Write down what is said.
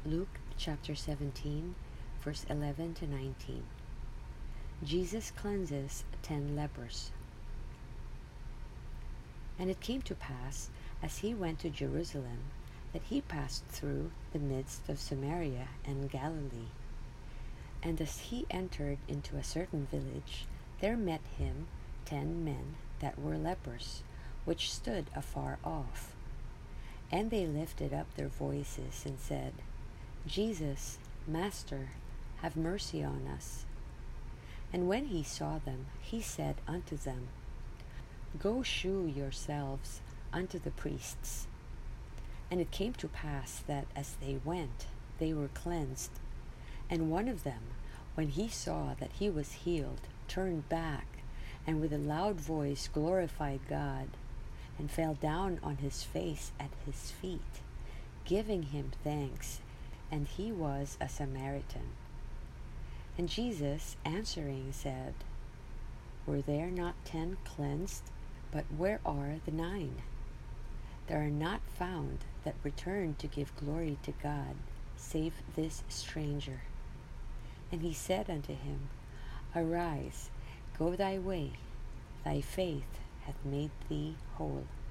Luke chapter 17, verse 11 to 19. Jesus cleanses 10 lepers. And it came to pass, as he went to Jerusalem, that he passed through the midst of Samaria and Galilee. And as he entered into a certain village, there met him 10 men that were lepers, which stood afar off. And they lifted up their voices and said, Jesus, Master, have mercy on us. And when he saw them, he said unto them, Go shew yourselves unto the priests. And it came to pass that as they went, they were cleansed. And one of them, when he saw that he was healed, turned back, and with a loud voice glorified God, and fell down on his face at his feet, giving him thanks. And he was a Samaritan. And Jesus answering said, Were there not 10 cleansed? But where are the 9? There are not found that returned to give glory to God, save this stranger. And he said unto him, Arise, go thy way, thy faith hath made thee whole.